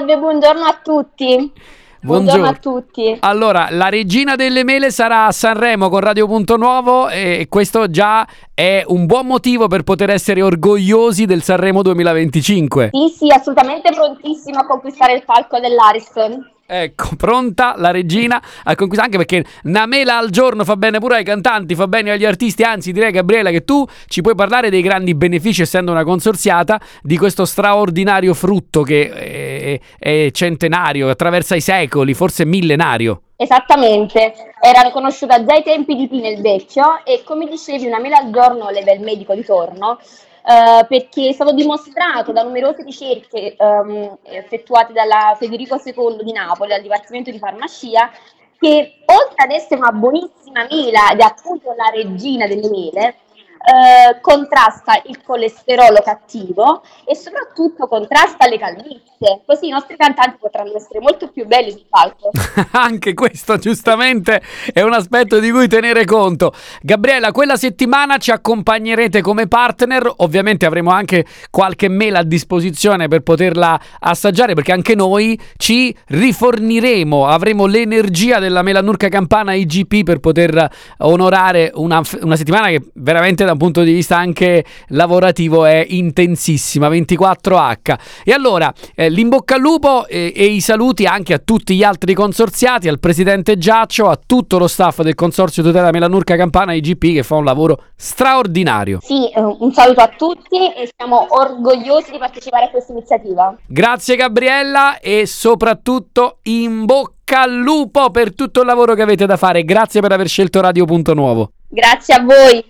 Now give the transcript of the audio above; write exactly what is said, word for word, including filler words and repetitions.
Salve, buongiorno a tutti. Buongiorno, buongiorno a tutti. Allora, la regina delle mele sarà a Sanremo con Radio Punto Nuovo e questo già è un buon motivo per poter essere orgogliosi del Sanremo duemilaventicinque. Sì, sì, assolutamente prontissimo a conquistare il palco dell'Ariston. Ecco, pronta la regina a conquistare, anche perché una mela al giorno fa bene pure ai cantanti, fa bene agli artisti, anzi direi, Gabriella, che tu ci puoi parlare dei grandi benefici, essendo una consorziata, di questo straordinario frutto che è, è centenario, attraversa i secoli, forse millenario. Esattamente, era riconosciuta già ai tempi di Pino il Vecchio e, come dicevi, una mela al giorno leva il medico di torno. Uh, perché è stato dimostrato da numerose ricerche um, effettuate dalla Federico secondo di Napoli, dal Dipartimento di Farmacia, che oltre ad essere una buonissima mela ed è appunto la regina delle mele, uh, contrasta il colesterolo cattivo e soprattutto contrasta le calvizie, così i nostri cantanti potranno essere molto più belli sul palco. Anche questo giustamente è un aspetto di cui tenere conto. Gabriella, quella settimana ci accompagnerete come partner, ovviamente avremo anche qualche mela a disposizione per poterla assaggiare, perché anche noi ci riforniremo, avremo l'energia della Melanurca Campana I G P per poter onorare una, una settimana che veramente da un punto di vista anche lavorativo è intensissima, ventiquattro acca. E allora eh, l'Imbocca al lupo e, e i saluti anche a tutti gli altri consorziati, al presidente Giaccio, a tutto lo staff del Consorzio Tutela Melanurca Campana I G P, che fa un lavoro straordinario. Sì, un saluto a tutti e siamo orgogliosi di partecipare a questa iniziativa. Grazie Gabriella e soprattutto in bocca al lupo per tutto il lavoro che avete da fare. Grazie per aver scelto Radio Punto Nuovo. Grazie a voi.